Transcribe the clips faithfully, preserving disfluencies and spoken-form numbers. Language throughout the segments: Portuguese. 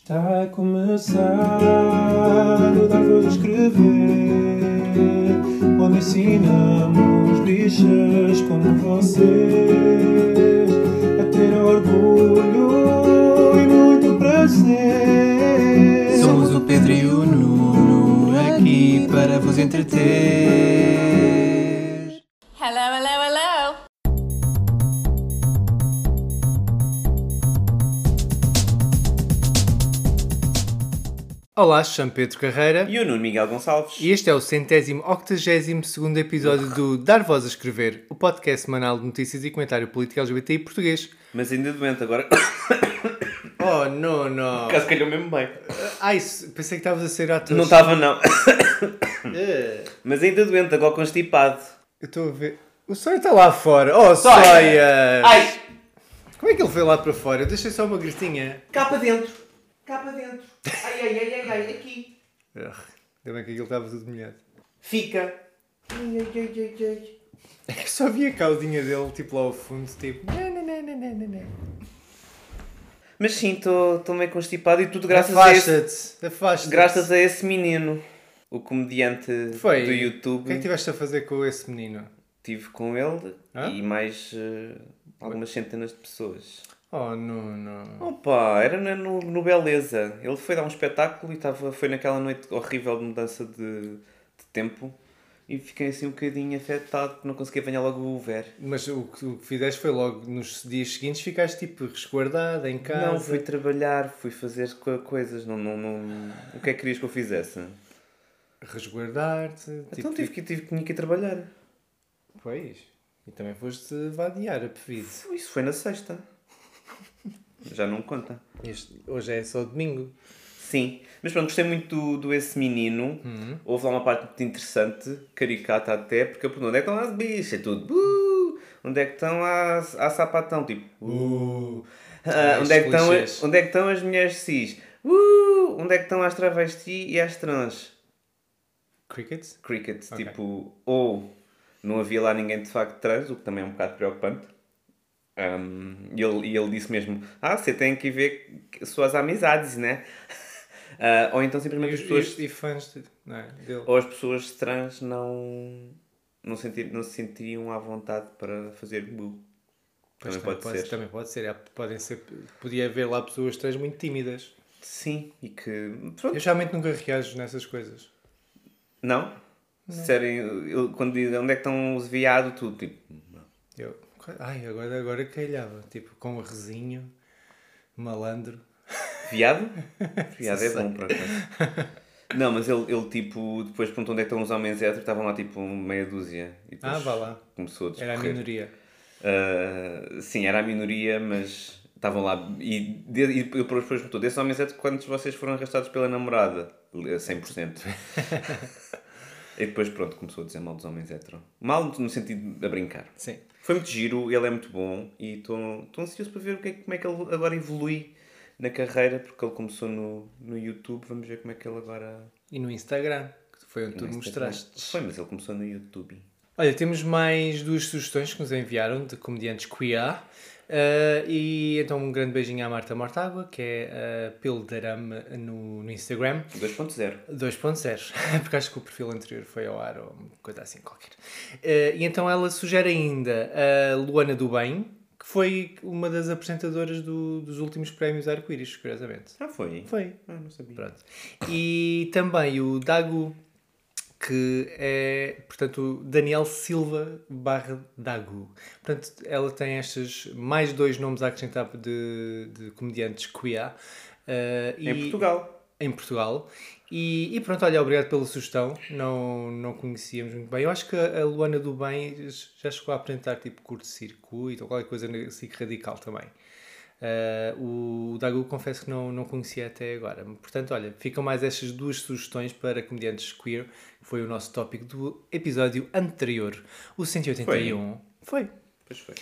Está a começar o Dar Voz a Escrever, onde ensinamos bichas como vocês a ter orgulho e muito prazer. Somos o Pedro e o Nuno, aqui para vos entreter. Hello, hello, hello! Olá, chamo Pedro Carreira E o Nuno Miguel Gonçalves. e este é o centésimo octagésimo segundo episódio do Dar Voz a Escrever, o podcast semanal de notícias e comentário político L G B T I português. Mas ainda doente agora. Oh, não, não. Caso calhou mesmo bem. Ai, pensei que estavas a ser ator. Não estava, não. É. Mas ainda doente, agora constipado. Eu estou a ver. O Sóia está lá fora. Oh, Sóia! Ai! Como é que ele foi lá para fora? Eu deixei só uma gritinha. Cá para dentro. Cá para dentro. Ai, ai, ai, ai, ai. Aqui. Ah, ainda bem que aquilo estava tudo molhado. Fica. Ai, ai, ai, ai, ai. É que só vi a caudinha dele, tipo lá ao fundo, tipo... Né, né, né, né, né, né. Mas sim, estou meio constipado e tudo graças a esse... Afasta-te, afasta-te. Graças a esse menino. O comediante Foi. do YouTube. O que é que estiveste a fazer com esse menino? Estive com ele Hã? e mais uh, algumas centenas de pessoas. Oh, não, não. Opa, era no, no, no Beleza. Ele foi dar um espetáculo e tava, foi naquela noite horrível de mudança de, de tempo e fiquei assim um bocadinho afetado porque não conseguia apanhar logo o Uber. Mas o que, o que fizeste foi logo nos dias seguintes ficaste tipo resguardada em casa. Não, fui trabalhar, fui fazer co- coisas. Não, não, não... O que é que querias que eu fizesse? Resguardar-te. Então tipo, tive que, tive, tinha que ir trabalhar. Pois. E também foste vadiar a pedido. Isso foi na sexta. Já não conta. Este, hoje é só domingo. Sim, mas pronto, gostei muito do, do Esse Menino. Uhum. Houve lá uma parte muito interessante, caricata até, porque eu pergunto, onde é que estão as bichas? É tudo, uh! Onde é que estão as, as sapatão? Tipo, uh! Ah, onde, é que estão, clichês. onde é que estão as mulheres cis? Uh! Onde é que estão as travesti e as trans? Crickets? Crickets, Ok. tipo, ou não havia lá ninguém de facto trans, o que também é um bocado preocupante. Um, e, ele, e ele disse mesmo, ah, você tem que ver suas amizades, né? Ah, ou então simplesmente as E, pessoas... e, e fãs de, não é, dele. Ou as pessoas trans não, não, sentir, não se sentiriam à vontade para fazer bu. Pois Também pode ser. Também pode ser. Há- Podem ser. Podia haver lá pessoas trans muito tímidas. Sim, e que... Eu Pronto. geralmente nunca reajo nessas coisas. Não? Serem, eu, quando dizem onde é que estão os viados, tudo, tipo... não. Eu, ai, agora, agora calhava. Tipo, com o resinho, malandro. Viado? Viado é Sei. bom, por acaso. Não, mas ele, ele tipo, depois perguntou onde é que estão os homens héteros, estavam lá tipo meia dúzia. E depois Ah, vá lá. começou a discorrer. Era a minoria. Uh, sim, era a minoria, mas estavam lá. E, de, e depois perguntou: desses homens héteros, quantos vocês foram arrastados pela namorada? cem por cento. E depois, pronto, começou a dizer mal dos homens héteros. Mal no sentido de a brincar. Sim. Foi muito giro, ele é muito bom e estou ansioso para ver o que é, como é que ele agora evolui na carreira, porque ele começou no, no YouTube. Vamos ver como é que ele agora. E no Instagram, que foi onde tu no mostraste. Instagram. Foi, mas ele começou no YouTube. Olha, temos mais duas sugestões que nos enviaram de comediantes queer. Uh, e então um grande beijinho à Marta Mortágua, que é uh, pelo Darame no, no Instagram. dois ponto zero. dois ponto zero, porque acho que o perfil anterior foi ao ar ou uma coisa assim qualquer. Uh, e então ela sugere ainda a Luana do Bem, que foi uma das apresentadoras do, dos últimos prémios Arco-Íris, curiosamente. Ah, foi? Foi. Ah, não sabia. Pronto. E também o Dagu, que é, portanto, o Daniel Silva barra Dagu. Portanto, ela tem estes mais dois nomes a acrescentar de, de comediantes queer. Uh, Em e- Portugal. Em Portugal. E, e pronto, olha, obrigado pela sugestão. Não, não conhecíamos muito bem. Eu acho que a Luana do Bem já chegou a apresentar tipo curto-circuito ou qualquer coisa assim radical também. Uh, o Dagu confesso que não, não conhecia até agora. Portanto, olha, ficam mais estas duas sugestões para comediantes queer, que foi o nosso tópico do episódio anterior, o cento e oitenta e um. Foi. Pois foi.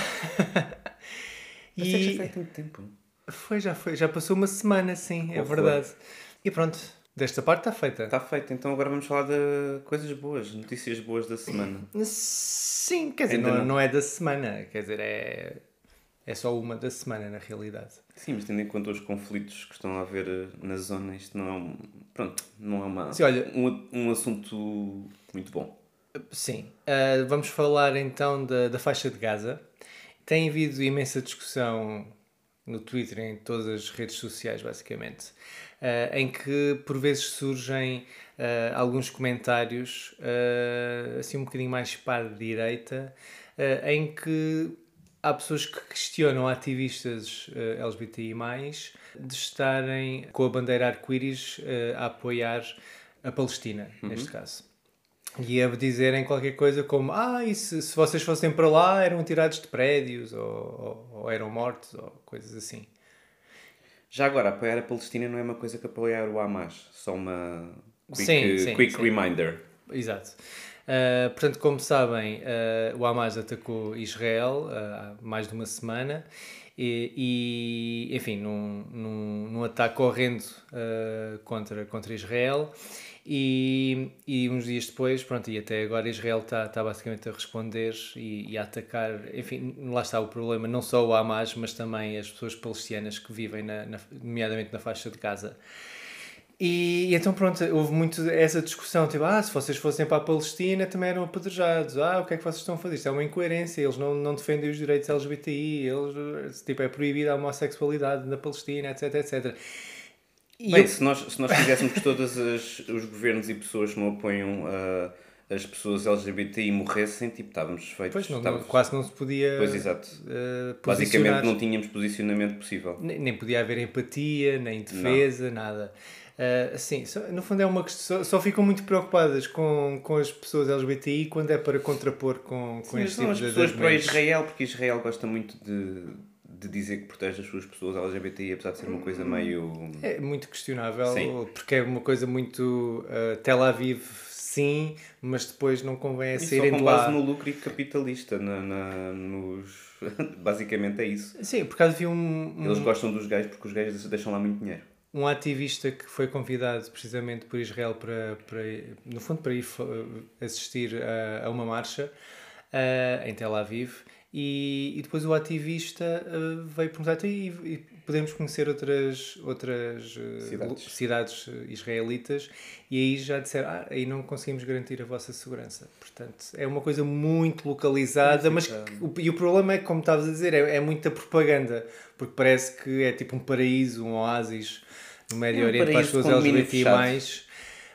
E Mas já faz muito tempo. foi, já foi, já passou uma semana, sim, é Ou foi. verdade. E pronto, desta parte está feita. Está feito. Então agora vamos falar de coisas boas, notícias boas da semana. Sim, quer dizer, Ainda não, não. não é da semana, quer dizer, é... É só uma da semana, na realidade. Sim, mas tendo em conta os conflitos que estão a haver eh, na zona, isto não é um... Pronto, não é uma, Sim, olha- um, um assunto muito bom. Sim. Uh, vamos falar então da, da faixa de Gaza. Tem havido imensa discussão no Twitter e em todas as redes sociais, basicamente, uh, em que por vezes surgem uh, alguns comentários, uh, assim um bocadinho mais para a direita, uh, em que há pessoas que questionam ativistas uh, L G B T I mais, de estarem com a bandeira arco-íris uh, a apoiar a Palestina, uhum. neste caso. E a dizerem qualquer coisa como ah, e se, se vocês fossem para lá eram tirados de prédios ou, ou, ou eram mortos ou coisas assim. Já agora, apoiar a Palestina não é uma coisa que apoiar o Hamas. Só uma quick, sim, sim, quick sim. reminder. Exato. Uh, portanto, como sabem, uh, o Hamas atacou Israel uh, há mais de uma semana e, e enfim, num, num, num ataque horrendo uh, contra, contra Israel. E, e uns dias depois, pronto, e até agora Israel está tá basicamente a responder e, e a atacar, enfim, lá está o problema, não só o Hamas, mas também as pessoas palestinianas que vivem, na, na, nomeadamente na faixa de Gaza. E, e então pronto, houve muito essa discussão, tipo, ah, se vocês fossem para a Palestina também eram apedrejados, ah, o que é que vocês estão a fazer? Isto é uma incoerência, eles não, não defendem os direitos L G B T I, eles, tipo, é proibida a homossexualidade na Palestina, etc, etcétera. E Bem, eu... se, nós, se nós quiséssemos que todos as, os governos e pessoas que não apoiam uh, as pessoas L G B T I morressem, tipo, estávamos feitos. Pois, não, estávamos... não, quase não se podia. Pois, exato. Uh, Basicamente não tínhamos posicionamento possível. Nem, nem podia haver empatia, nem defesa, não. nada. Uh, assim, só, no fundo é uma questão, só, só ficam muito preocupadas com, com as pessoas L G B T I quando é para contrapor com, com Sim, este tipo de de as pessoas para Israel, porque Israel gosta muito de... de dizer que protege as suas pessoas L G B T I, apesar de ser uma coisa meio... É muito questionável, sim. porque é uma coisa muito uh, Tel Aviv, sim, mas depois não convém a saírem de lá... E só com base no lucro capitalista, na, na, nos... basicamente é isso. Sim, por causa de um, um... Eles gostam dos gays porque os gays deixam lá muito dinheiro. Um ativista que foi convidado precisamente por Israel para, para no fundo, para ir assistir a, a uma marcha uh, em Tel Aviv. E, e depois o ativista uh, veio perguntar e, e podemos conhecer outras, outras uh, cidades. cidades israelitas e aí já disseram, ah, aí não conseguimos garantir a vossa segurança. Portanto, é uma coisa muito localizada, mas que, o, e o problema é que, como estavas a dizer, é, é muita propaganda, porque parece que é tipo um paraíso, um oásis no Médio é um Oriente para as pessoas L G B T I mais,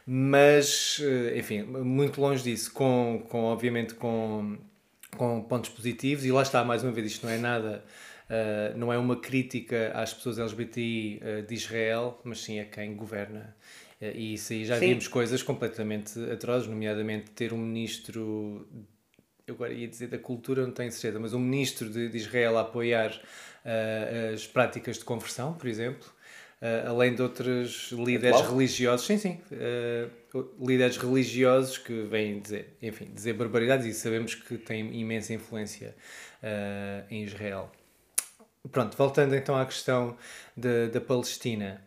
mas, enfim, muito longe disso, com, com obviamente com... com pontos positivos, e lá está, mais uma vez, isto não é nada, uh, não é uma crítica às pessoas L G B T I uh, de Israel, mas sim a quem governa. Uh, e isso aí já sim. vimos coisas completamente atrozes, nomeadamente ter um ministro, eu agora ia dizer da cultura, não tenho certeza, mas um ministro de, de Israel a apoiar uh, as práticas de conversão, por exemplo, Uh, além de outros líderes é religiosos, sim, sim, uh, líderes religiosos que vêm dizer, enfim, dizer barbaridades e sabemos que têm imensa influência uh, em Israel. Pronto, voltando então à questão de, da Palestina.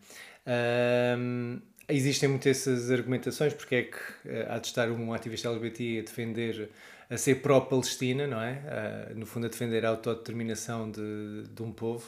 Uh, existem muitas essas argumentações, porque é que uh, há de estar um ativista L G B T I a defender, a ser pró-Palestina, não é? Uh, no fundo a defender a autodeterminação de, de um povo.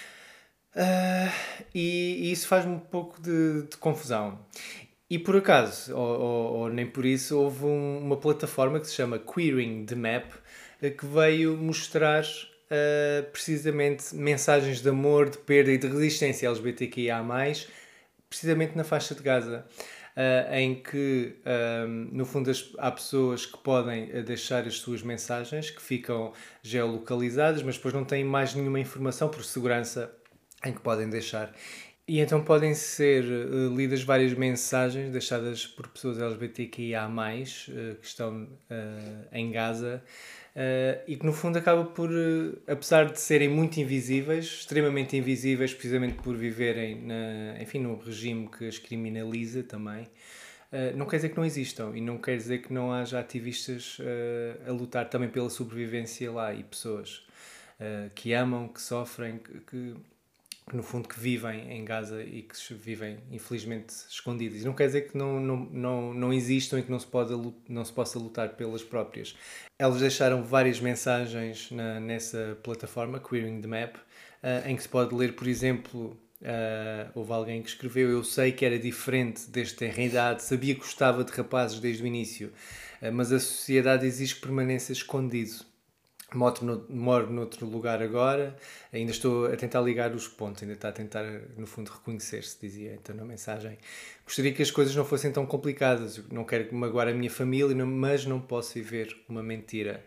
Uh, e, e isso faz-me um pouco de, de confusão. E por acaso, ou, ou, ou nem por isso, houve um, uma plataforma que se chama Queering the Map, uh, que veio mostrar uh, precisamente mensagens de amor, de perda e de resistência L G B T Q I A mais, precisamente na faixa de Gaza. Uh, em que, um, no fundo, as, há pessoas que podem deixar as suas mensagens, que ficam geolocalizadas, mas depois não têm mais nenhuma informação por segurança em que podem deixar. E então podem ser uh, lidas várias mensagens deixadas por pessoas L G B T Q I A mais, uh, que estão uh, em Gaza, uh, e que no fundo acaba por, uh, apesar de serem muito invisíveis, extremamente invisíveis, precisamente por viverem na, enfim, num regime que as criminaliza também, uh, não quer dizer que não existam, e não quer dizer que não haja ativistas uh, a lutar também pela sobrevivência lá, e pessoas uh, que amam, que sofrem, que, que que no fundo que vivem em Gaza e que se vivem infelizmente escondidas. E não quer dizer que não, não, não, não existam e que não se, pode, não se possa lutar pelas próprias. Elas deixaram várias mensagens na, nessa plataforma, Queering the Map, uh, em que se pode ler, por exemplo, uh, houve alguém que escreveu: eu sei que era diferente desde ter idade, sabia que gostava de rapazes desde o início, uh, mas a sociedade exige que permaneça escondido. Moro, no, moro noutro lugar agora, ainda estou a tentar ligar os pontos, ainda está a tentar, no fundo, reconhecer-se, dizia então na mensagem. Gostaria que as coisas não fossem tão complicadas, eu não quero magoar a minha família, mas não posso viver uma mentira.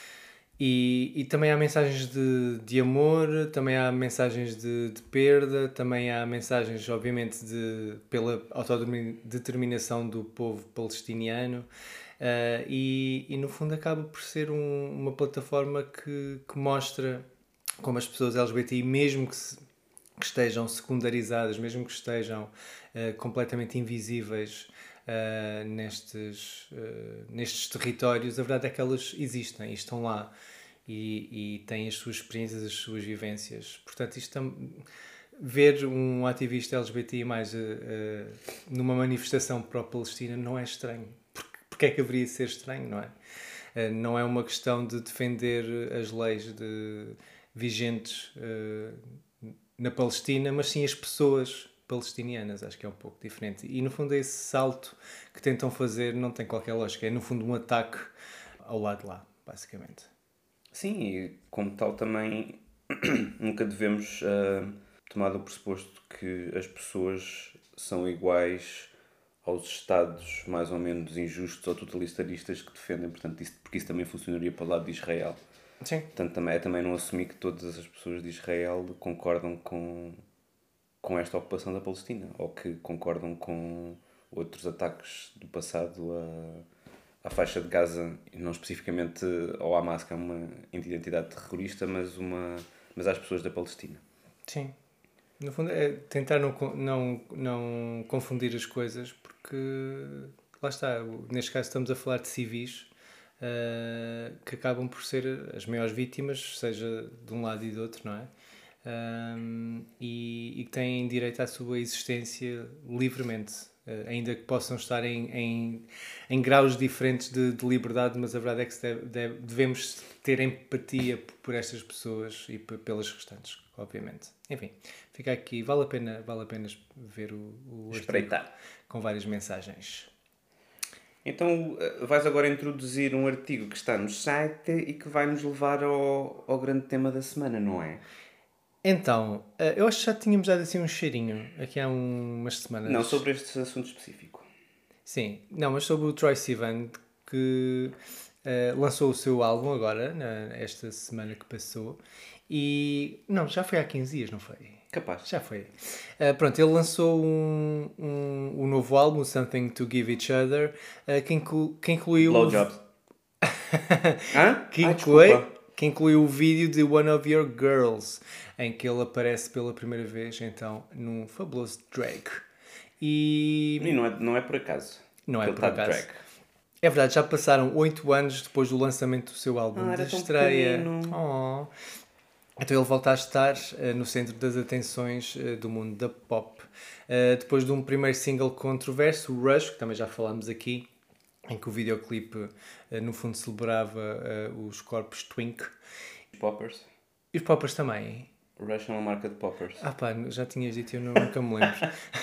E, e também há mensagens de, de amor, também há mensagens de, de perda, também há mensagens, obviamente, de, pela autodeterminação do povo palestiniano. Uh, e, e no fundo acaba por ser um, uma plataforma que, que mostra como as pessoas L G B T I, mesmo que, se, que estejam secundarizadas, mesmo que estejam uh, completamente invisíveis uh, nestes, uh, nestes territórios, a verdade é que elas existem e estão lá e, e têm as suas experiências, as suas vivências. Portanto, isto tam- ver um ativista L G B T I mais uh, uh, numa manifestação pró-Palestina não é estranho. Porque é que haveria de ser estranho, não é? Não é uma questão de defender as leis de, vigentes uh, na Palestina, mas sim as pessoas palestinianas. Acho que é um pouco diferente. E, no fundo, esse salto que tentam fazer não tem qualquer lógica. É, no fundo, um ataque ao lado de lá, basicamente. Sim, e como tal também nunca devemos uh, tomar do pressuposto que as pessoas são iguais aos Estados mais ou menos injustos ou totalitaristas que defendem, portanto, isso, porque isso também funcionaria para o lado de Israel. Sim. Portanto, também é também não assumir que todas as pessoas de Israel concordam com, com esta ocupação da Palestina, ou que concordam com outros ataques do passado à, à faixa de Gaza, e não especificamente ao Hamas, que é uma entidade terrorista, mas, uma, mas às pessoas da Palestina. Sim. No fundo é tentar não, não, não confundir as coisas, porque lá está, neste caso estamos a falar de civis uh, que acabam por ser as maiores vítimas, seja de um lado e do outro, não é? Um, e, e que têm direito à sua existência livremente, uh, ainda que possam estar em, em, em graus diferentes de, de liberdade, mas a verdade é que deve, deve, devemos ter empatia por estas pessoas e p- pelas restantes, obviamente. Enfim, fica aqui, vale a pena, vale a pena ver o, o Espreitar. Com várias mensagens. Então vais agora introduzir um artigo que está no site e que vai nos levar ao, ao grande tema da semana, não é? Então, eu acho que já tínhamos dado assim um cheirinho aqui há um, umas semanas. Não, sobre este assunto específico. Sim, não, mas sobre o Troye Sivan, que uh, lançou o seu álbum agora, na, esta semana que passou, e... Não, já foi há quinze dias, não foi? Capaz. Já foi. Uh, pronto, ele lançou um, um, um novo álbum, Something to Give Each Other, uh, que, inclu, que incluiu... Blowjobs. Hã? que, Ai, inclui, desculpa. que incluiu o vídeo de One of Your Girls, em que ele aparece pela primeira vez, então, num fabuloso drag. E... E não é, não é por acaso. Não é Ele por está de acaso. drag. É verdade, já passaram oito anos depois do lançamento do seu álbum Ah, de era tão estreia. pequenino. Oh. Então ele volta a estar uh, no centro das atenções uh, do mundo da pop. Uh, depois de um primeiro single controverso, o Rush, que também já falámos aqui, em que o videoclipe uh, no fundo celebrava uh, os corpos twink. Poppers. E os poppers também. Rush é uma marca de poppers. Ah pá, já tinhas dito, eu não- nunca me lembro.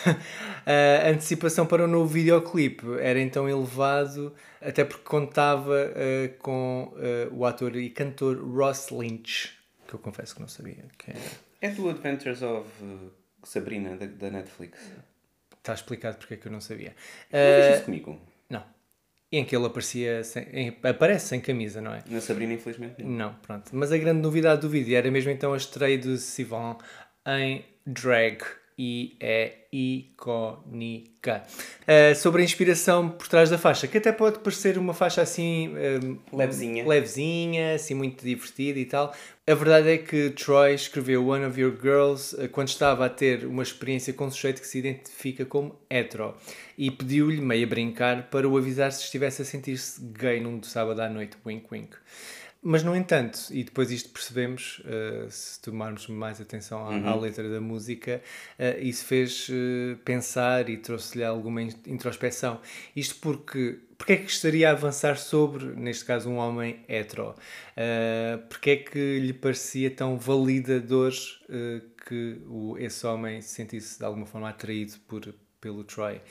A antecipação para o novo videoclipe era então elevado, até porque contava uh, com uh, o ator e cantor Ross Lynch, que eu confesso que não sabia. Que era. É do Adventures of uh, Sabrina, da, da Netflix. Está explicado porque é que eu não sabia. Não viste Uh, isso comigo? não. E em que ele aparecia sem, em- aparece sem camisa, não é? Na Sabrina, infelizmente, não. Não, pronto. Mas a grande novidade do vídeo era mesmo então a estreia de Sivan em drag e é icónica. Uh, sobre a inspiração por trás da faixa, que até pode parecer uma faixa assim... um, Levezinha. Levezinha, assim muito divertida e tal. A verdade é que Troy escreveu One of Your Girls uh, quando estava a ter uma experiência com um sujeito que se identifica como hetero e pediu-lhe, meio a brincar, para o avisar se estivesse a sentir-se gay num sábado à noite. Wink, wink. Mas, no entanto, e depois isto percebemos, uh, se tomarmos mais atenção à, Uhum. à letra da música, uh, isso fez uh, pensar e trouxe-lhe alguma in- introspeção. Isto porque, porque é que estaria a avançar sobre, neste caso, um homem hetero? Uh, porque é que lhe parecia tão validador uh, que o, esse homem se sentisse de alguma forma atraído por, pelo Troy?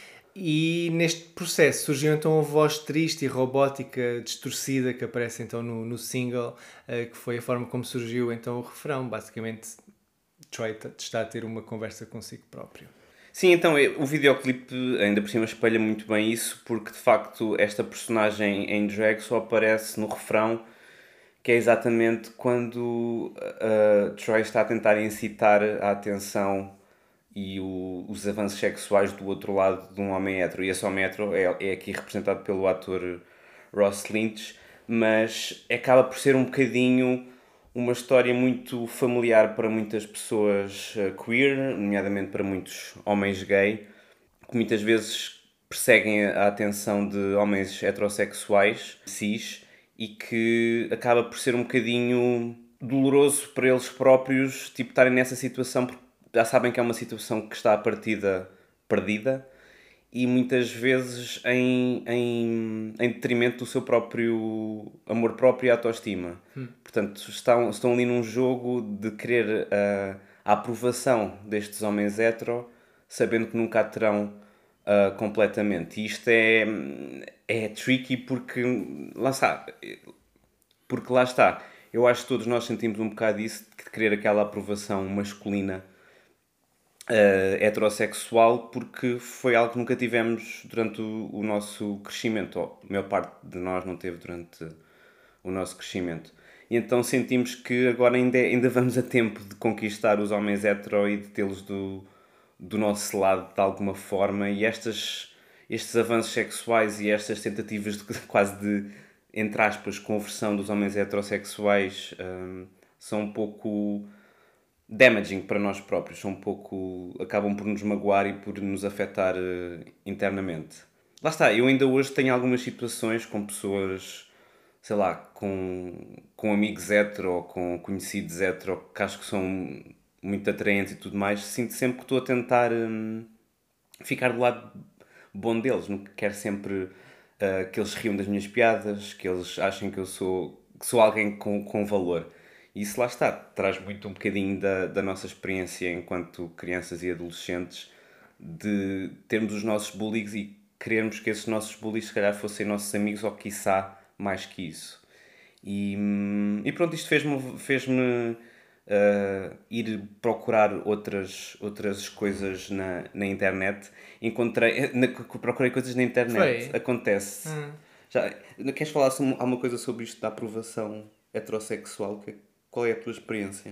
E neste processo surgiu então a voz triste e robótica, distorcida, que aparece então no, no single, uh, que foi a forma como surgiu então o refrão. Basicamente, Troy t- está a ter uma conversa consigo próprio. Sim, então eh, o videoclipe ainda por cima espelha muito bem isso, porque de facto esta personagem em drag só aparece no refrão, que é exatamente quando uh, Troy está a tentar incitar a atenção e o, os avanços sexuais do outro lado de um homem hétero. E esse homem hétero é, é aqui representado pelo ator Ross Lynch, mas acaba por ser um bocadinho uma história muito familiar para muitas pessoas uh, queer, nomeadamente para muitos homens gay, que muitas vezes perseguem a atenção de homens heterossexuais, cis, e que acaba por ser um bocadinho doloroso para eles próprios, tipo, estarem nessa situação, porque já sabem que é uma situação que está à partida perdida e muitas vezes em, em, em detrimento do seu próprio amor próprio e autoestima. Hum. Portanto, estão, estão ali num jogo de querer a, a aprovação destes homens hetero, sabendo que nunca a terão uh, completamente. E isto é, é tricky porque lá está. Porque lá está. Eu acho que todos nós sentimos um bocado isso, de querer aquela aprovação masculina Uh, heterossexual, porque foi algo que nunca tivemos durante o, o nosso crescimento, ou a maior parte de nós não teve durante o nosso crescimento. E então sentimos que agora ainda, ainda vamos a tempo de conquistar os homens hetero e de tê-los do, do nosso lado de alguma forma, e estas, estes avanços sexuais e estas tentativas de quase de, entre aspas, conversão dos homens heterossexuais um, são um pouco damaging para nós próprios, são um pouco, acabam por nos magoar e por nos afetar uh, internamente. Lá está, eu ainda hoje tenho algumas situações com pessoas, sei lá, com, com amigos hetero ou com conhecidos hetero que acho que são muito atraentes e tudo mais. Sinto sempre que estou a tentar um, ficar do lado bom deles, não quero sempre uh, que eles riam das minhas piadas, que eles achem que eu sou, que sou alguém com, com valor. E isso lá está, traz muito um bocadinho da, da nossa experiência enquanto crianças e adolescentes, de termos os nossos bullies e querermos que esses nossos bullies se calhar fossem nossos amigos, ou quiçá mais que isso. E, e pronto, isto fez-me, fez-me uh, ir procurar outras, outras coisas na, na internet. Encontrei, na, procurei coisas na internet, Foi? Acontece. Hum. Já, queres falar alguma coisa sobre isto da aprovação heterossexual? Que, qual é a tua experiência?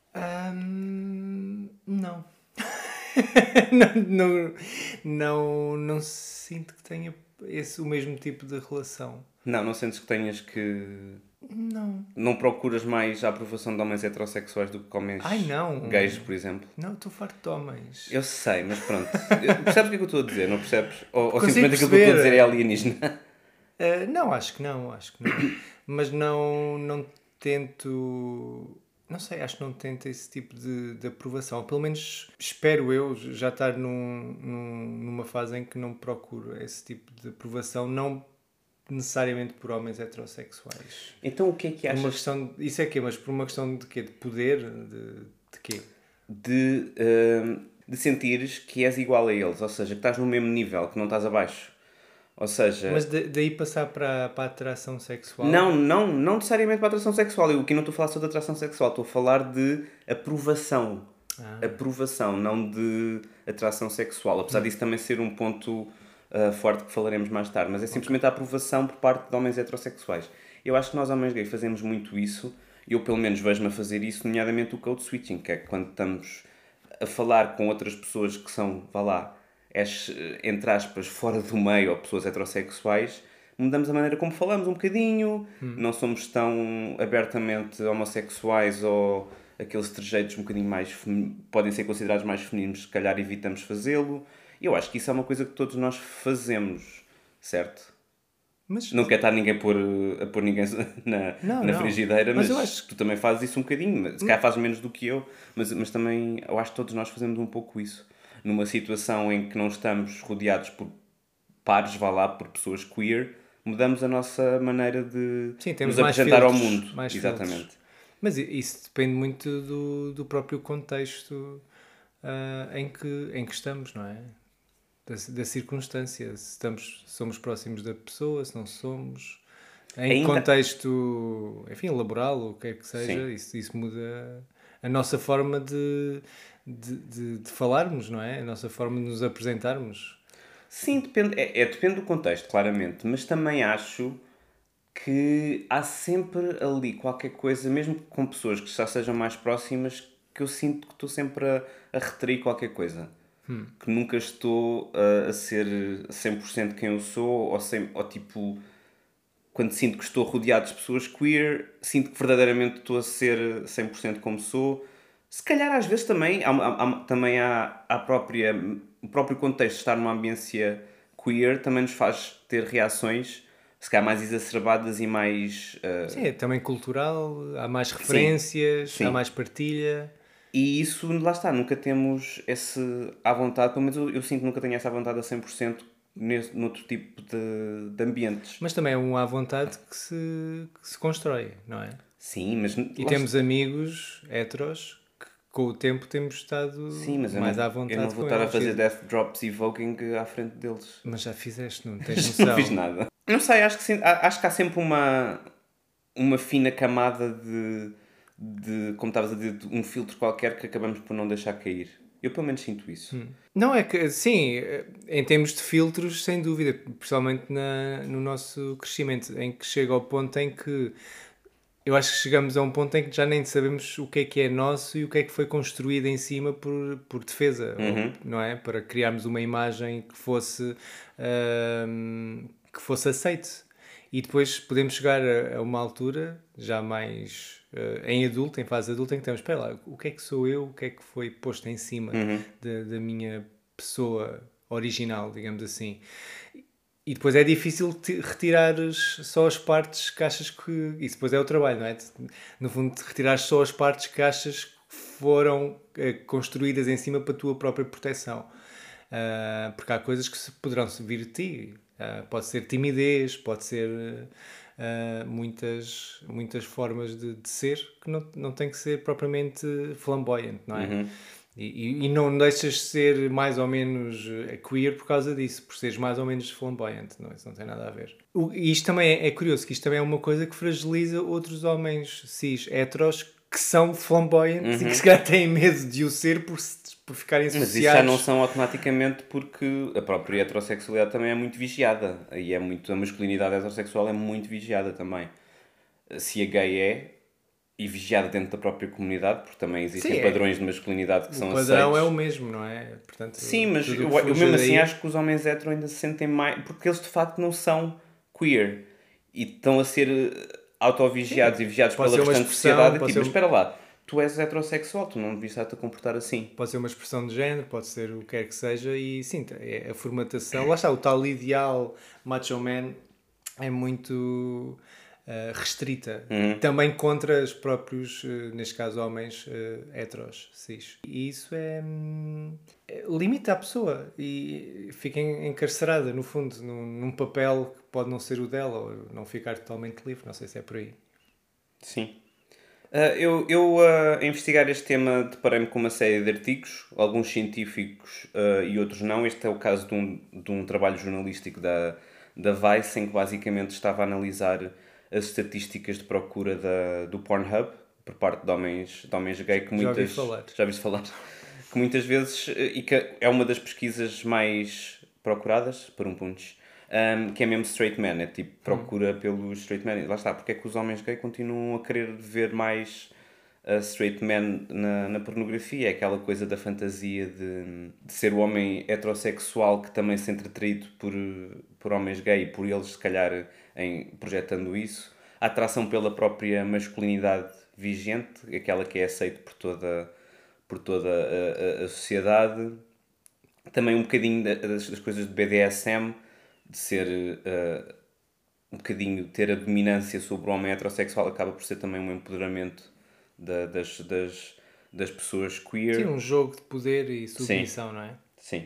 Um, não. não, não, não. Não sinto que tenha esse, o mesmo tipo de relação. Não, não sentes que tenhas que... Não. Não procuras mais a aprovação de homens heterossexuais do que homens Ai, não. gays, por exemplo? Não, estou farto de homens. Eu sei, mas pronto. Percebes o que é que eu estou a dizer? Não percebes? Ou, ou Consigo simplesmente aquilo que eu estou a dizer perceber. é alienígena? Uh, não, acho que não, acho que não. Mas não, não tento... Não sei, acho que não tento esse tipo de, de aprovação. Ou pelo menos espero eu já estar num, num, numa fase em que não procuro esse tipo de aprovação, não necessariamente por homens heterossexuais. Então o que é que Por achas? uma questão, isso é quê? Mas por uma questão de quê? De poder? De, de quê? De, uh, de sentires que és igual a eles, ou seja, que estás no mesmo nível, que não estás abaixo. Ou seja... Mas de, daí passar para, para a atração sexual? Não, não, não necessariamente para a atração sexual. Eu aqui não estou a falar só de atração sexual, estou a falar de aprovação. Ah. Aprovação, não de atração sexual. Apesar disso também ser um ponto uh, forte que falaremos mais tarde. Mas é simplesmente a aprovação por parte de homens heterossexuais. Eu acho que nós, homens gays, fazemos muito isso. Eu, pelo menos, vejo-me a fazer isso, nomeadamente o code switching, que é quando estamos a falar com outras pessoas que são, vá lá, és, entre aspas, fora do meio, ou pessoas heterossexuais, mudamos a maneira como falamos um bocadinho, hum. não somos tão abertamente homossexuais ou aqueles trejeitos um bocadinho mais, podem ser considerados mais femininos, se calhar evitamos fazê-lo. Eu acho que isso é uma coisa que todos nós fazemos, certo? Mas, Não quer estar ninguém a pôr, a pôr ninguém na, Não, na não. frigideira, Mas mas, eu acho tu também fazes isso um bocadinho. Se calhar fazes menos do que eu, mas, mas também eu acho que todos nós fazemos um pouco isso. Numa situação em que não estamos rodeados por pares, vá lá, por pessoas queer, mudamos a nossa maneira de sim, temos nos mais apresentar ao filtros, mundo. mais Exatamente. filtros. Mas i- isso depende muito do, do próprio contexto ah, em, que, em que estamos, não é? Da, da circunstância. Se estamos, somos próximos da pessoa, se não somos. Em que Ainda- contexto, enfim, laboral, ou o que é que seja, Sim. isso, isso muda a nossa forma de, de, de, de falarmos, não é? A nossa forma de nos apresentarmos. Sim, depende, é, é- depende do contexto, claramente, mas também acho que há sempre ali qualquer coisa, mesmo com pessoas que já sejam mais próximas, que eu sinto que estou sempre a, a retrair qualquer coisa. Que nunca estou a, a ser cem por cento quem eu sou, ou, sem, ou tipo, quando sinto que estou rodeado de pessoas queer, sinto que verdadeiramente estou a ser cem por cento como sou. Se calhar às vezes também há, há- há- também há a própria, o próprio contexto de estar numa ambiência queer também nos faz ter reações se calhar mais exacerbadas e mais... ah, Sim, é também cultural, há mais referências, há sim. mais partilha. E isso, lá está, nunca temos esse à vontade, pelo menos eu, eu sinto que nunca tenho essa à vontade a cem por cento nesse, noutro tipo de, de ambientes. Mas também é um à vontade que se, que se constrói, não é? Sim, mas... E temos amigos heteros que com o tempo temos estado Sim, mas eu mais não, à eu vontade não vou com estar a eles. fazer death drops e voguing à frente deles. Mas já fizeste, não tens noção. Não fiz nada. Não sei, acho que, sim, a- acho que há sempre uma, uma fina camada de, de, como estavas a dizer, de um filtro qualquer que acabamos por não deixar cair. Eu pelo menos sinto isso. Não, é que, sim, em termos de filtros, sem dúvida, principalmente na, no nosso crescimento, em que chega ao ponto em que eu acho que chegamos a um ponto em que já nem sabemos o que é que é nosso e o que é que foi construído em cima por, por defesa, ou, não é? Para criarmos uma imagem que fosse, ahm, que fosse aceite. E depois podemos chegar a, a uma altura, já mais uh, em adulto, em fase adulta, em que estamos, espera lá, o que é que sou eu, o que é que foi posto em cima da, da minha pessoa original, digamos assim. E depois é difícil te- retirares só as partes que achas que... Isso depois é o trabalho, não é? No fundo, retirares só as partes que achas que foram eh, construídas em cima para a tua própria proteção. Ah, porque há coisas que se poderão vir de ti. Ah, pode ser timidez, pode ser ah, muitas, muitas formas de, de ser que não, não tem que ser propriamente flamboyante, não é? E, e- e não deixas de ser mais ou menos eh, queer por causa disso, por seres mais ou menos flamboyante, não, isso não tem nada a ver. O, e isto também é, é curioso, que isto também é uma coisa que fragiliza outros homens cis, heteros, que são flamboyantes e que se calhar têm medo de o ser por, se- por ficarem Mas isso associados. já não são automaticamente porque a própria heterossexualidade também é muito vigiada. E é muito, a masculinidade heterossexual é muito vigiada também. Se a gay é, e vigiada dentro da própria comunidade, porque também existem Sim, é. padrões de masculinidade que O são padrão aceitos. é o mesmo, não é? Portanto, Sim, mas tudo eu, o que eu fuja mesmo assim daí- acho que os homens hetero ainda se sentem mais... Porque eles de facto não são queer. E estão a ser eh, autovigiados e vigiados pode pela ser uma restante expressão, sociedade. pode Tipo, mas ser um- espera lá, tu és heterossexual, tu não devias estar-te a comportar assim. Pode ser uma expressão de género, pode ser o que quer que seja, e sim, é a formatação. Lá está, o tal ideal macho man é muito uh, restrita. Também contra os próprios, uh, neste caso, homens uh, heteros, cis. E isso é, hum, é- limita a pessoa e fica en- encarcerada, no fundo, num, num papel que pode não ser o dela, ou não ficar totalmente livre. Não sei se é por aí. Sim. Ah, eu, eu ah, a investigar este tema, deparei-me com uma série de artigos, alguns científicos ah, e outros não. Este é o caso de um, de um trabalho jornalístico da, da Vice, em que basicamente estava a analisar as estatísticas de procura da, do Pornhub, por parte de homens, de homens gay, que Já ouvi muitas... falar. Já ouviste falar? Que muitas vezes, eh, e que é uma das pesquisas mais procuradas, por um punch, um, que é mesmo straight man, é tipo procura pelos straight men. Lá está, porque é que os homens gay continuam a querer ver mais uh, straight men na, na pornografia? É aquela coisa da fantasia de, de ser o homem heterossexual que também se sente atraído por, por homens gay e por eles, se calhar, em, projetando isso. A atração pela própria masculinidade vigente, aquela que é aceita por toda, por toda a, a, a sociedade. Também um bocadinho das, das coisas de B D S M, de ser uh, um bocadinho ter a dominância sobre o homem heterossexual acaba por ser também um empoderamento da- das, das, das pessoas queer. Sim, um jogo de poder e Sim. submissão, não é? Sim.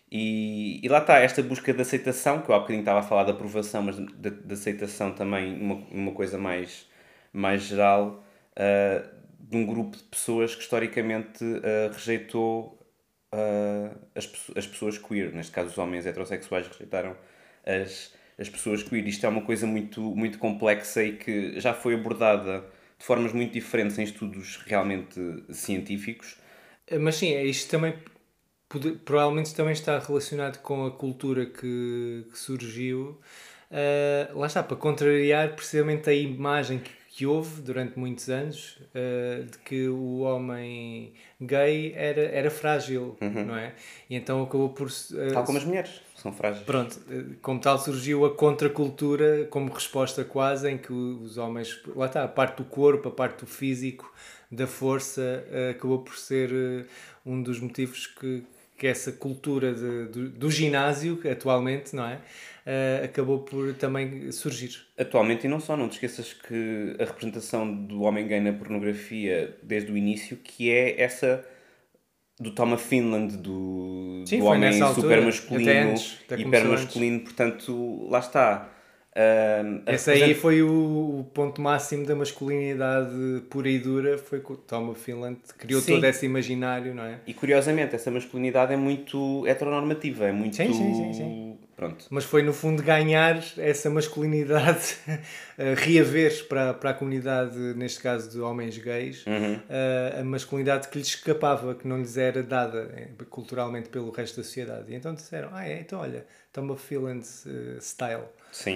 E, e lá está, esta busca de aceitação, que eu há bocadinho estava a falar de aprovação, mas de, de aceitação também numa, numa coisa mais, mais geral, ah, de um grupo de pessoas que historicamente ah, rejeitou ah, as, pesso- as pessoas queer. Neste caso, os homens heterossexuais rejeitaram as, as pessoas queer. Isto é uma coisa muito, muito complexa e que já foi abordada de formas muito diferentes em estudos realmente científicos. Eh, Mas sim, é isto também pode- provavelmente também está relacionado com a cultura que, que surgiu. Ah, lá está, para contrariar precisamente a imagem que, que houve durante muitos anos, ah, de que o homem gay era, era frágil, não é? E então acabou por se- ah, Tal como as mulheres, são frágeis. Pronto, eh, como tal surgiu a contracultura como resposta quase em que os homens, lá está, a parte do corpo, a parte do físico, da força, eh, acabou por ser eh, um dos motivos que, que essa cultura de- do, do ginásio, atualmente, não é? Eh, acabou por também surgir. Atualmente, e não só, não te esqueças que a representação do homem gay na pornografia desde o início, que é essa do Thomas Finland, do, Sim, do foi homem nessa altura, super até masculino, antes, até hiper começou masculino, portanto, lá está. Ah, a Esse aí represent- foi o, o ponto máximo da masculinidade pura e dura, foi que o Tom Finland criou Sim. todo esse imaginário, não é? E curiosamente, essa masculinidade é muito heteronormativa, é muito. Sim, sim, sim, sim. Pronto. Mas foi no fundo ganhar essa masculinidade, eh, reaver para, para a comunidade, neste caso de homens gays, eh, a masculinidade que lhes escapava, que não lhes era dada eh, culturalmente pelo resto da sociedade. E então disseram, ah é, então olha, Tom Finland eh, style. Sim.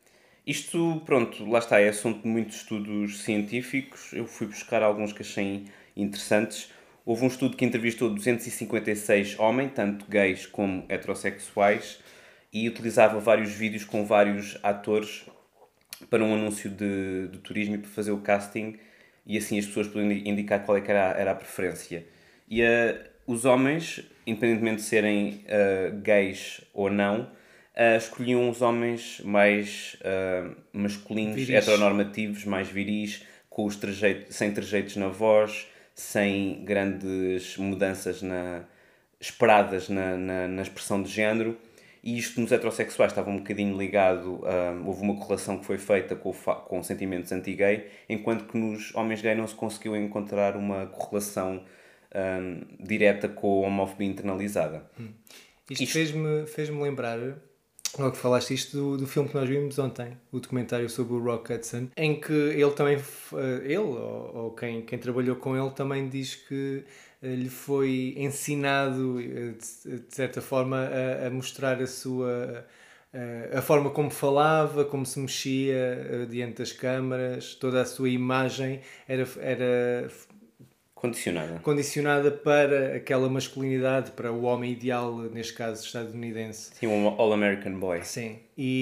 Isto, pronto, lá está, é assunto de muitos estudos científicos. Eu fui buscar alguns que achei interessantes. Houve um estudo que entrevistou duzentos e cinquenta e seis homens, tanto gays como heterossexuais, e utilizava vários vídeos com vários atores para um anúncio de, de turismo e para fazer o casting, e assim as pessoas podiam indicar qual é que era, a- era a preferência. E eh, os homens, independentemente de serem eh, gays ou não, eh, escolhiam os homens mais eh, masculinos, Viris. heteronormativos, mais viris, com os trejeitos, sem trejeitos na voz, sem grandes mudanças na, esperadas na, na, na expressão de género. E isto nos heterossexuais estava um bocadinho ligado, hum, houve uma correlação que foi feita com, o fa- com sentimentos anti-gay, enquanto que nos homens gay não se conseguiu encontrar uma correlação hum, direta com a homofobia internalizada. Isto, Isto- fez-me fez-me lembrar, logo que falaste isto, do, do filme que nós vimos ontem, o documentário sobre o Rock Hudson, em que ele também, f- eh, ele ou, ou quem, quem trabalhou com ele também diz que eh, lhe foi ensinado, eh, de, de certa forma, a, a mostrar a sua... eh, a forma como falava, como se mexia eh, diante das câmaras, toda a sua imagem era, era Condicionada. condicionada para aquela masculinidade, para o homem ideal, neste caso estadunidense. Sim, um All-American Boy. Sim,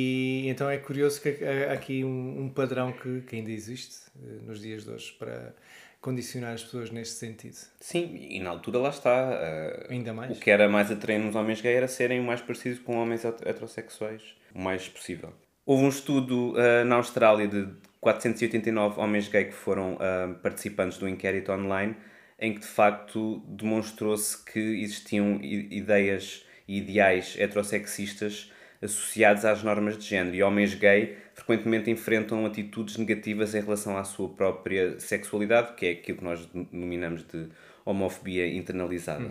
e então é curioso que há aqui um, um padrão que, que ainda existe eh, nos dias de hoje para condicionar as pessoas neste sentido. Sim, e na altura lá está. uh, Ainda mais. O que era mais atraente nos homens gays era serem o mais parecidos com homens het- heterossexuais, o mais possível. Houve um estudo uh, na Austrália de quatrocentos e oitenta e nove homens gays que foram uh, participantes do inquérito online, em que de facto demonstrou-se que existiam i- ideias e ideais heterossexistas associados às normas de género, e homens gay frequentemente enfrentam atitudes negativas em relação à sua própria sexualidade, que é aquilo que nós denominamos de homofobia internalizada.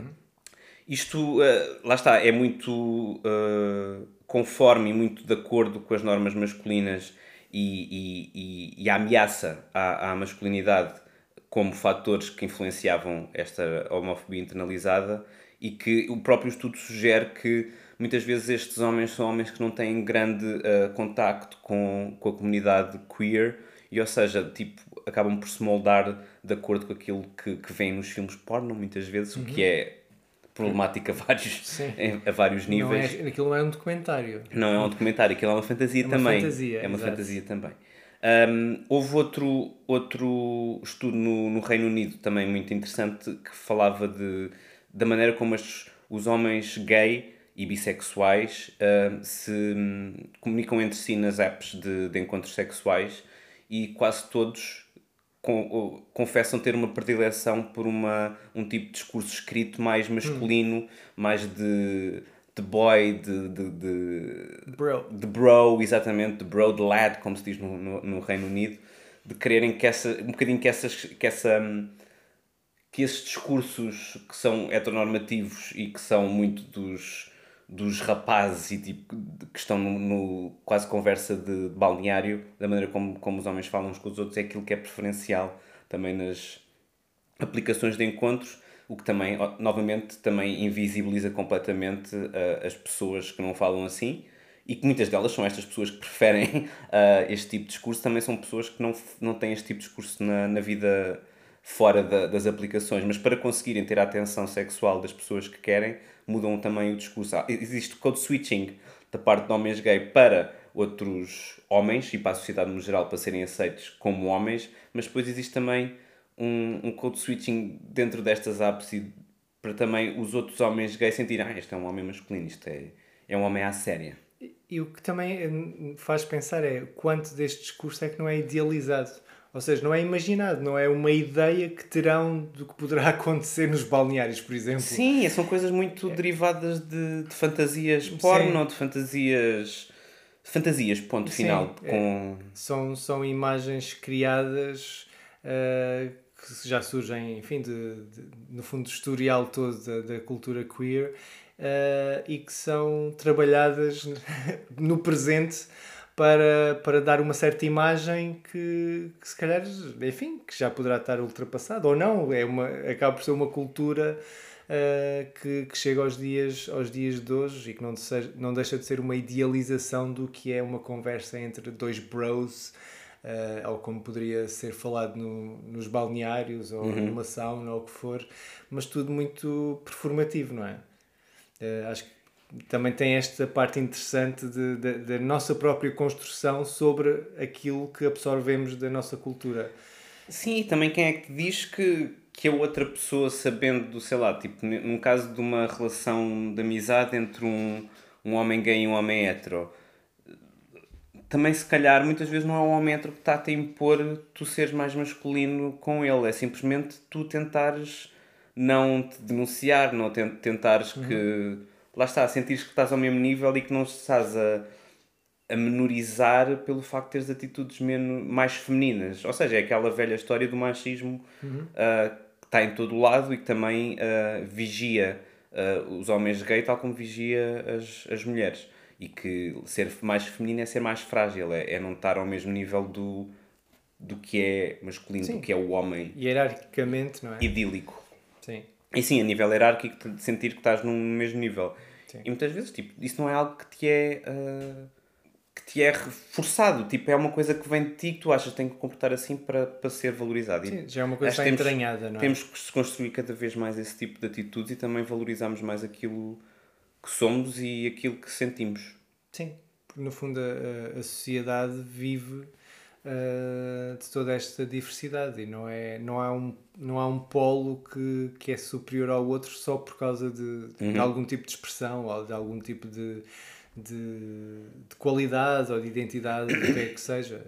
Isto, eh, lá está, é muito eh, conforme e muito de acordo com as normas masculinas e, e, e, e a ameaça à, à masculinidade como fatores que influenciavam esta homofobia internalizada, e que o próprio estudo sugere que muitas vezes estes homens são homens que não têm grande uh, contacto com, com a comunidade queer, e ou seja, tipo, acabam por se moldar de acordo com aquilo que, que vêm nos filmes porno, muitas vezes, o que é problemático a vários, Sim. em- a vários Não níveis. é, aquilo não é um documentário. Não é um documentário, aquilo é uma fantasia É uma também. fantasia, é uma exato. fantasia também. Um, houve outro, outro estudo no, no Reino Unido também muito interessante, que falava de, da maneira como as, os homens gay e bissexuais uh, se um, comunicam entre si nas apps de, de encontros sexuais e quase todos com, confessam ter uma predileção por uma, um tipo de discurso escrito mais masculino, hum. mais de, de boy, de, de, de bro. de bro, exatamente, de bro, de lad, como se diz no, no, no Reino Unido, de quererem que essa, um bocadinho que, essas, que, essa, que esses discursos que são heteronormativos e que são muito dos, dos rapazes e tipo, que estão no, no quase conversa de, de balneário, da maneira como, como os homens falam uns com os outros, é aquilo que é preferencial também nas aplicações de encontros, o que também, novamente, também invisibiliza completamente uh, as pessoas que não falam assim, e que muitas delas são estas pessoas que preferem uh, este tipo de discurso, também são pessoas que não, não têm este tipo de discurso na, na vida fora da, das aplicações, mas para conseguirem ter a atenção sexual das pessoas que querem, mudam também o discurso. Ah, existe code switching da parte de homens gay para outros homens e para a sociedade no geral para serem aceitos como homens, mas depois existe também um, um code switching dentro destas apps e para também os outros homens gays sentirem ah, este é um homem masculino, isto é, é um homem à séria. E o que também faz pensar é quanto deste discurso é que não é idealizado. Ou seja, não é imaginado, não é uma ideia que terão do que poderá acontecer nos balneários, por exemplo. Sim, são coisas muito é. derivadas de, de fantasias porno, de fantasias... Fantasias, ponto Sim, final. Com... É. São, são imagens criadas uh, que já surgem, enfim, de, de, no fundo, do historial todo da, da cultura queer uh, e que são trabalhadas no presente para, para dar uma certa imagem que, que se calhar, enfim, que já poderá estar ultrapassada ou não. É uma, acaba por ser uma cultura uh, que, que chega aos dias, aos dias de hoje e que não, de, não deixa de ser uma idealização do que é uma conversa entre dois bros, uh, ou como poderia ser falado no, nos balneários ou uhum. numa sauna ou o que for, mas tudo muito performativo, não é? Uh, acho que também tem esta parte interessante da nossa própria construção sobre aquilo que absorvemos da nossa cultura. Sim, e também quem é que diz que, que a outra pessoa, sabendo, sei lá, tipo, num caso de uma relação de amizade entre um, um homem gay e um homem hetero, também se calhar muitas vezes não é um homem hetero que está a te impor tu seres mais masculino com ele, é simplesmente tu tentares não te denunciar, não tentares uhum. que... Lá está, sentires que estás ao mesmo nível e que não estás a, a menorizar pelo facto de teres atitudes menos, mais femininas. Ou seja, é aquela velha história do machismo uhum. uh, que está em todo o lado e que também uh, vigia uh, os homens gays tal como vigia as, as mulheres. E que ser mais feminino é ser mais frágil, é, é não estar ao mesmo nível do, do que é masculino, sim. do que é o homem hierarquicamente, não é? Idílico. Sim. E sim, a nível hierárquico, de sentir que estás no mesmo nível. Sim. E muitas vezes, tipo, isso não é algo que te é, uh, que te é reforçado. Tipo, é uma coisa que vem de ti que tu achas que tem que comportar assim para, para ser valorizado. Sim, já é uma coisa que está entranhada, não é? Temos que construir cada vez mais esse tipo de atitudes e também valorizarmos mais aquilo que somos e aquilo que sentimos. Sim, porque no fundo a, a sociedade vive uh, de toda esta diversidade e não, é, não, há, um, não há um polo que, que é superior ao outro só por causa de, uhum. de algum tipo de expressão ou de algum tipo de, de, de qualidade ou de identidade, o que é que seja.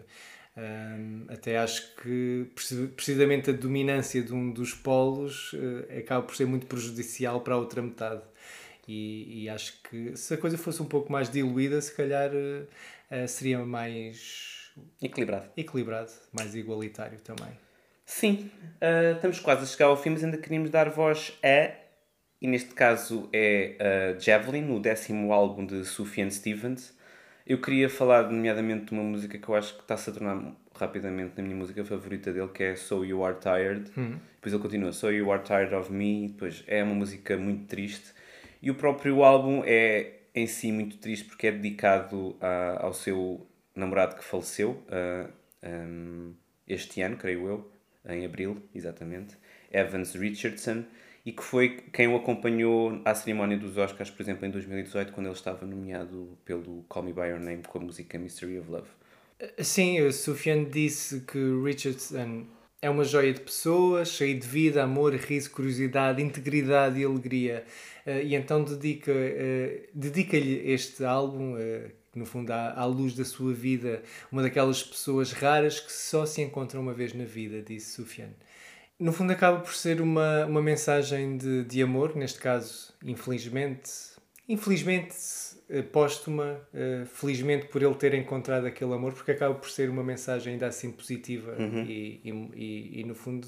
Um, até acho que precisamente a dominância de um dos polos uh, acaba por ser muito prejudicial para a outra metade. E, e acho que se a coisa fosse um pouco mais diluída, se calhar uh, uh, seria mais equilibrado. equilibrado, mais igualitário também. Sim, uh, estamos quase a chegar ao fim, mas ainda queríamos dar voz a, e neste caso é uh, Javelin, o décimo álbum de Sufjan Stevens. Eu queria falar nomeadamente de uma música que eu acho que está-se a tornar rapidamente na minha música favorita dele, que é So You Are Tired. Uhum. Depois ele continua, So You Are Tired of Me. Depois é uma música muito triste. E o próprio álbum é em si muito triste porque é dedicado a, ao seu namorado que faleceu uh, um, este ano, creio eu, em abril, exatamente, Evans Richardson, e que foi quem o acompanhou à cerimónia dos Oscars, por exemplo, em dois mil e dezoito, quando ele estava nomeado pelo Call Me By Your Name com a música Mystery of Love. Sim, o Sufjan disse que Richardson É uma joia de pessoa, cheia de vida, amor, riso, curiosidade, integridade e alegria. Uh, e então dedica, uh, dedica-lhe este álbum, uh, no fundo, à, à luz da sua vida, uma daquelas pessoas raras que só se encontram uma vez na vida, disse Sufjan. No fundo acaba por ser uma, uma mensagem de, de amor, neste caso, infelizmente, infelizmente uh, póstuma, uh, felizmente por ele ter encontrado aquele amor, porque acaba por ser uma mensagem ainda assim positiva Uhum. e, e, e, e no fundo...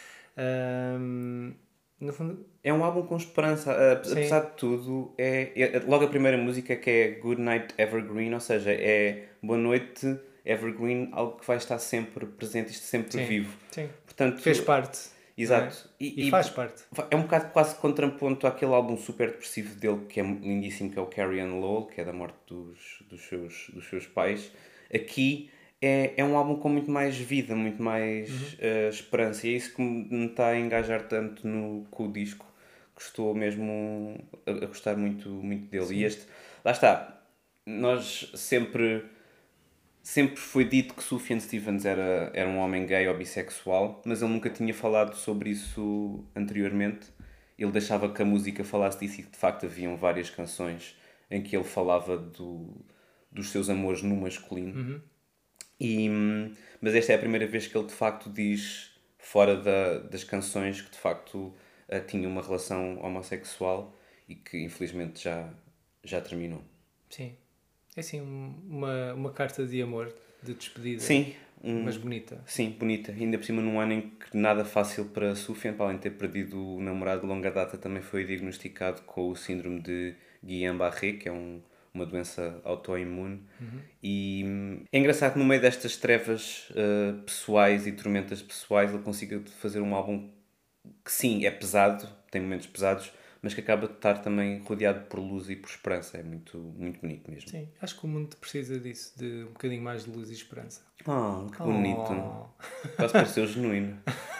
Um, no fundo É um álbum com esperança, uh, apesar de tudo, é, é logo a primeira música que é Good Night Evergreen, ou seja, é Boa Noite Evergreen, algo que vai estar sempre presente, isto sempre sim, vivo. sim. Portanto, Fez parte. Exato. É? E, e faz parte. É um bocado quase contraponto àquele álbum super depressivo dele, que é lindíssimo, que é o Carrie Ann Lowell, que é da morte dos, dos, seus, dos seus pais. Aqui é, é um álbum com muito mais vida, muito mais uhum. uh, esperança. E é isso que me está a engajar tanto no, com o disco, que estou mesmo a, a gostar muito, muito dele. Sim. E este, lá está, nós sempre... Sempre foi dito que Sufjan Stevens era, era um homem gay ou bissexual, mas ele nunca tinha falado sobre isso anteriormente. Ele deixava que a música falasse disso e de facto haviam várias canções em que ele falava do, dos seus amores no masculino. Uhum. E, mas esta é a primeira vez que ele de facto diz, fora da, das canções, que de facto tinha uma relação homossexual e que infelizmente já, já terminou. Sim. É assim, uma, uma carta de amor, de despedida. Sim. Um, mas bonita. Sim, bonita. Ainda por cima num ano em que nada fácil para Sufjan, para além de ter perdido o namorado de longa data, também foi diagnosticado com o síndrome de Guillain-Barré, que é um, uma doença autoimune. Uhum. E é engraçado que no meio destas trevas uh, pessoais e tormentas pessoais ele consiga fazer um álbum que sim, é pesado, tem momentos pesados, mas que acaba de estar também rodeado por luz e por esperança. É muito, muito bonito mesmo. Sim, acho que o mundo precisa disso, de um bocadinho mais de luz e esperança. Oh, que bonito. Oh. Quase pareceu genuíno.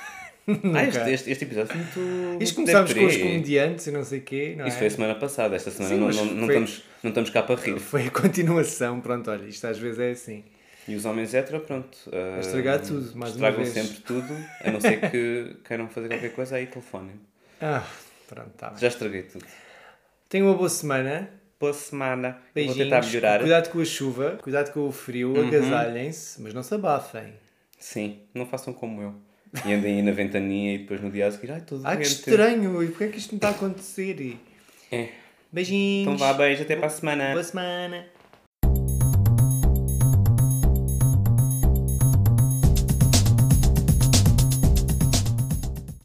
ah, este, este, este episódio é muito... Isto começámos com os comediantes e não sei o quê, não é? Isso foi a semana passada. Esta semana sim, não, não, não, foi... estamos, não estamos cá para rir. Foi a continuação. Pronto, olha, isto às vezes é assim. E os homens hétero, pronto... Uh, estragar tudo, mais uma vez. Estragam sempre tudo, a não ser que queiram fazer qualquer coisa, aí telefonem. Ah... Pronto, tá bem. Já estraguei tudo. Tenham uma boa semana. Boa semana. Beijinhos. Vou tentar melhorar. Cuidado com a chuva, cuidado com o frio, uhum. Agasalhem-se, mas não se abafem. Sim, não façam como eu. E andem aí na ventaninha e depois no dia a seguir, ai, todo ah, que estranho, e porquê é que isto não está a acontecer? É. Beijinhos. Então vá, beijo, até para a semana. Boa semana.